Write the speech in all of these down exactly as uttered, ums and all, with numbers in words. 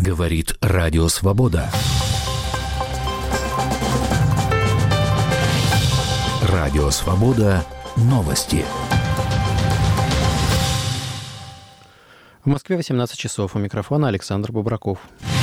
Говорит Радио Свобода. Радио Свобода. Новости. В Москве восемнадцать часов. У микрофона Александр Бубраков.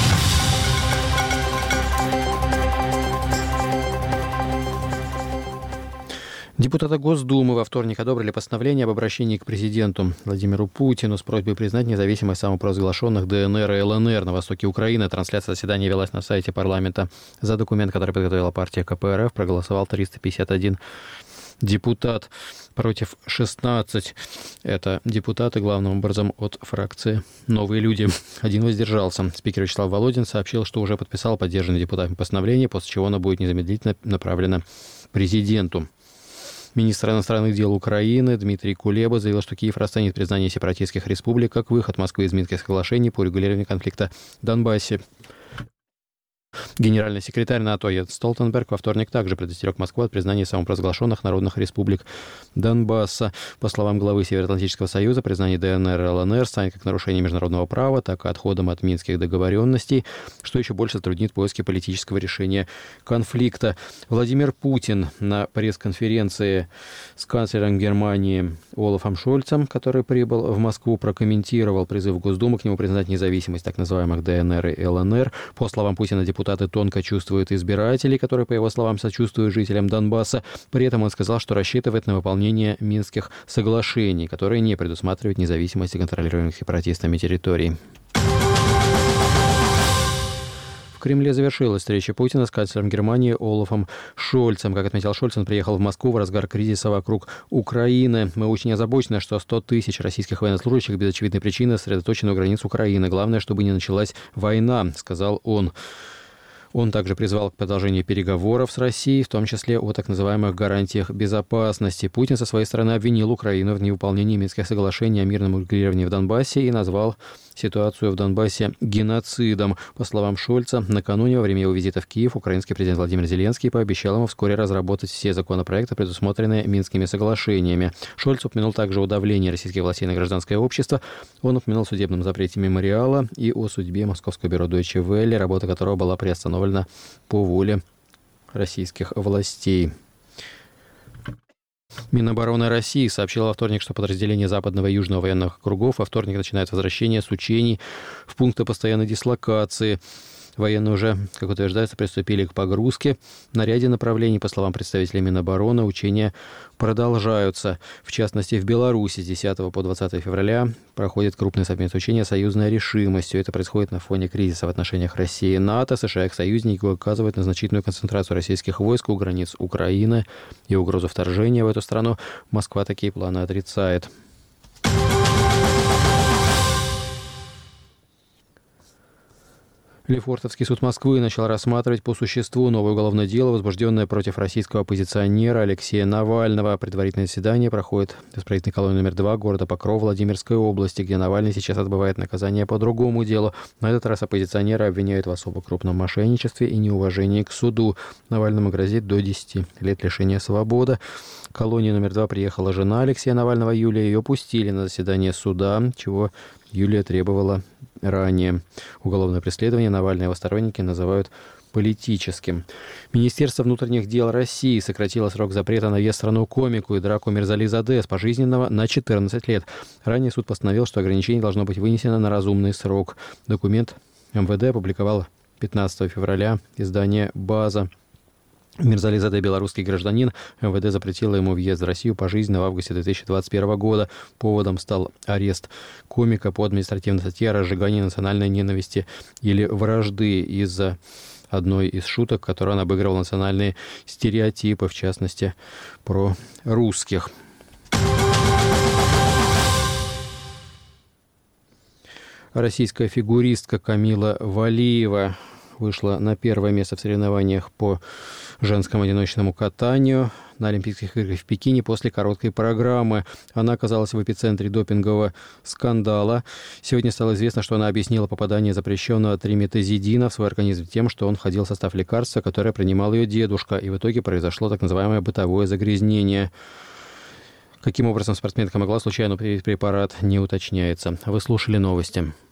Депутаты Госдумы во вторник одобрили постановление об обращении к президенту Владимиру Путину с просьбой признать независимость самопровозглашенных ДНР и ЛНР на востоке Украины. Трансляция заседания велась на сайте парламента. За документ, который подготовила партия КПРФ, проголосовал триста пятьдесят один депутат, против шестнадцать. Это депутаты, главным образом, от фракции «Новые люди». Один воздержался. Спикер Вячеслав Володин сообщил, что уже подписал поддержанное депутатами постановление, после чего оно будет незамедлительно направлено президенту. Министр иностранных дел Украины Дмитрий Кулеба заявил, что Киев расценит признание сепаратистских республик как выход Москвы из Минских соглашений по регулированию конфликта в Донбассе. Генеральный секретарь НАТО Йенс Столтенберг во вторник также предостерег Москву от признания самопровозглашенных народных республик Донбасса. По словам главы Североатлантического союза, признание ДНР и ЛНР станет как нарушением международного права, так и отходом от минских договоренностей, что еще больше затруднит поиски политического решения конфликта. Владимир Путин на пресс-конференции с канцлером Германии Олафом Шольцем, который прибыл в Москву, прокомментировал призыв Госдумы к нему признать независимость так называемых ДНР и ЛНР. По словам Путина, депутаты тонко чувствуют избирателей, которые, по его словам, сочувствуют жителям Донбасса. При этом он сказал, что рассчитывает на выполнение Минских соглашений, которые не предусматривают независимости контролируемых сепаратистами территорий. В Кремле завершилась встреча Путина с канцлером Германии Олафом Шольцем. Как отметил Шольц, он приехал в Москву в разгар кризиса вокруг Украины. «Мы очень озабочены, что сто тысяч российских военнослужащих без очевидной причины сосредоточены у границ Украины. Главное, чтобы не началась война», — сказал он. Он также призвал к продолжению переговоров с Россией, в том числе о так называемых гарантиях безопасности. Путин со своей стороны обвинил Украину в невыполнении Минских соглашений о мирном урегулировании в Донбассе и назвал ситуацию в Донбассе геноцидом. По словам Шольца, накануне во время его визита в Киев украинский президент Владимир Зеленский пообещал ему вскоре разработать все законопроекты, предусмотренные Минскими соглашениями. Шольц упомянул также о давлении российских властей на гражданское общество. Он упомянул о судебном запрете мемориала и о судьбе Московского бюро Deutsche Welle, работа которого была приостановлена по воле российских властей. Минобороны России сообщила во вторник, что подразделения Западного и Южного военных округов во вторник начинают возвращение с учений в пункты постоянной дислокации. Военные уже, как утверждается, приступили к погрузке. На ряде направлений, по словам представителей Минобороны, учения продолжаются. В частности, в Беларуси с десятого по двадцатое февраля проходит крупное совместное учение «Союзная решимость». Все это происходит на фоне кризиса в отношениях России и НАТО. США и их союзники указывают на значительную концентрацию российских войск у границ Украины и угрозу вторжения в эту страну. Москва такие планы отрицает. Лефортовский суд Москвы начал рассматривать по существу новое уголовное дело, возбужденное против российского оппозиционера Алексея Навального. Предварительное заседание проходит в исправительной колонии номер два города Покров Владимирской области, где Навальный сейчас отбывает наказание по другому делу. На этот раз оппозиционера обвиняют в особо крупном мошенничестве и неуважении к суду. Навальному грозит до десяти лет лишения свободы. В колонию номер два приехала жена Алексея Навального Юлия. Ее пустили на заседание суда, чего Юлия требовала ранее. Уголовное преследование Навального и его сторонники называют политическим. Министерство внутренних дел России сократило срок запрета на въезд в страну комику и драку Мирзали Заде с пожизненного на четырнадцать лет. Ранее суд постановил, что ограничение должно быть вынесено на разумный срок. Документ МВД опубликовало пятнадцатого февраля издание «База». Мирзали Заде, белорусский гражданин, МВД запретило ему въезд в Россию пожизненно в августе две тысячи двадцать первого года. Поводом стал арест комика по административной статье о разжигании национальной ненависти или вражды из-за одной из шуток, в которой он обыгрывал национальные стереотипы, в частности, про русских. Российская фигуристка Камила Валиева вышла на первое место в соревнованиях по женскому одиночному катанию на Олимпийских играх в Пекине после короткой программы. Она оказалась в эпицентре допингового скандала. Сегодня стало известно, что она объяснила попадание запрещенного триметазидина в свой организм тем, что он входил в состав лекарства, которое принимал ее дедушка, и в итоге произошло так называемое бытовое загрязнение. Каким образом спортсменка могла случайно употребить препарат, не уточняется. Вы слушали новости.